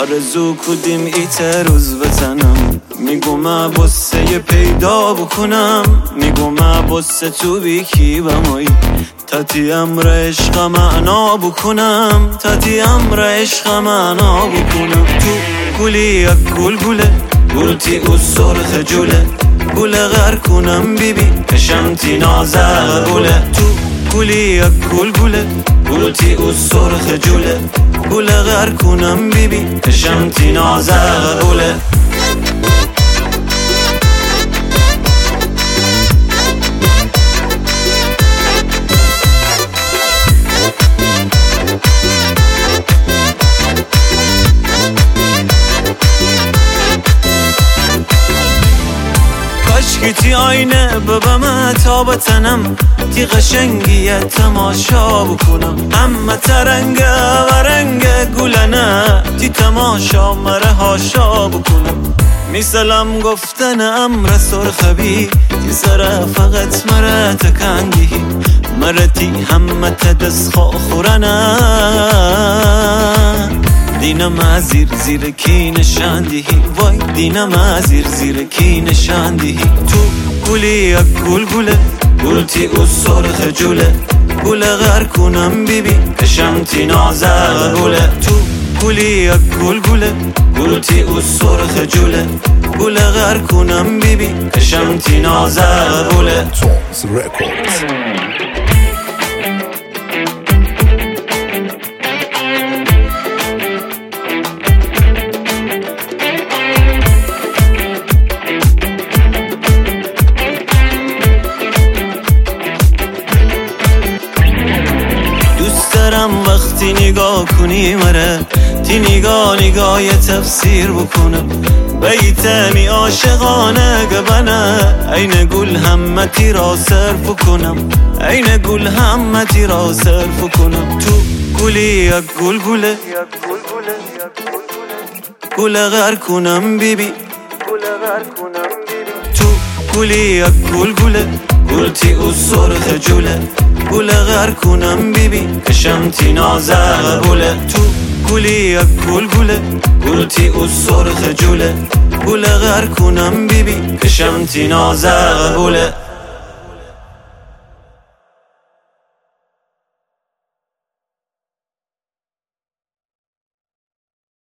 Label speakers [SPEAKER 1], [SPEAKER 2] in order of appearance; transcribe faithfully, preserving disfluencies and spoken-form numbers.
[SPEAKER 1] آرزو کدیم ایت روز بزنم، میگم بسه پیدا بکنم، میگم بسه تو بیکی بمایی تاتی امر عشق معنا بکنم، تاتی امر عشق معنا بکنم. تو گلی یک گل گله گلتی او سرخ جوله، گله غر کنم بیبی کشمتی نازه گله. تو گلی یک گل گله گلتی او سرخ جوله، گله غر کنم بیبی کشمتی نازه گله. کاشکی آینه ببم تا بتنم، تی قشنگیه تماشا بکنم، همه ترنگ و رنگ گلنه تی تماشا مره هاشا بکنم. میسلم گفتن امر سرخبی تی سره فقط مره تکندی، مره تی همه تدس خورنه دینم ازیر زیر کی نشاندی، وای دینم ازیر زیر کی نشاندی. تو گلی یک گل گله گلتی او سرخ جوله، گله غر کنم بیبی کشمتی نازه گله. تو گلی یک گل گله گلتی او سرخ جوله، گله غر کنم بیبی کشمتی نازه گله. وقتی نگاه کنی مره تی نگاه نگاه تفسیر بکنم، بیتنی عاشقانه گبنه این گل همتی را صرف کنم، این گل همتی را صرف کنم. تو گلی یک گل گله گله غر کنم بیبی، تو گلی یک گل گله گلتی او سرخ جوله، گله غر کنم بیبی کشمتی نازه گله. تو گلی یک گل گله گلتی او سرخ جوله، گله غر کنم بیبی کشمتی نازه گله.